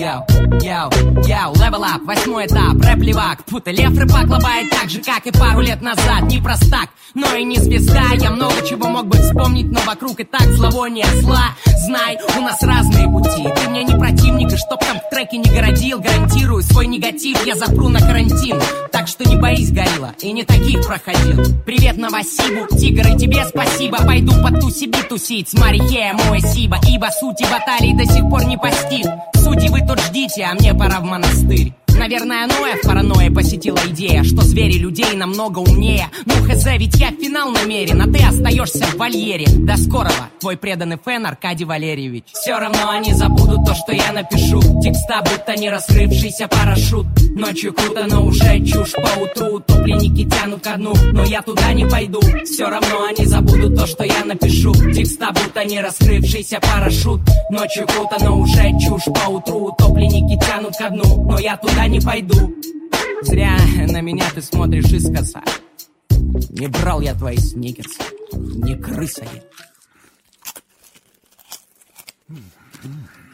Йоу, level up, 8 этап, рэп-левак. Пута лев рыбак лобает так же, как и пару лет назад. Не простак, но и не звезда. Я много чего мог бы вспомнить, но вокруг и так зловоние зла. Знай, у нас разные пути. Ты мне не противник, и чтоб там в треке не городил. Гарантирую, свой негатив я запру на карантин. Так что не боись, горилла, и не таких проходил. Привет Новосибу, тигр, и тебе спасибо. Пойду по туси-би тусить с Марихея Моэсиба. Ибо сути баталий до сих пор не постиг. Судьи вы тут ждите, а мне пора в монастырь. Наверное, Ноя в паранойе посетила идея, что звери людей намного умнее. Ну хз, ведь я в финал намерен, а ты остаешься в вольере. До скорого, твой преданный фэн Аркадий Валерьевич. Все равно они забудут то, что я напишу. Текста будто не раскрывшийся парашют. Ночью круто, но уже чушь. Поутру утопленники тянут ко дну, но я туда не пойду. Все равно они забудут то, что я напишу. Текста будто не раскрывшийся парашют. Ночью круто, но уже чушь. Поутру утопленники тянут ко дну, но я туда не пойду. Зря на меня ты смотришь искоса. Не брал я твои сникерсы. Не крыса я.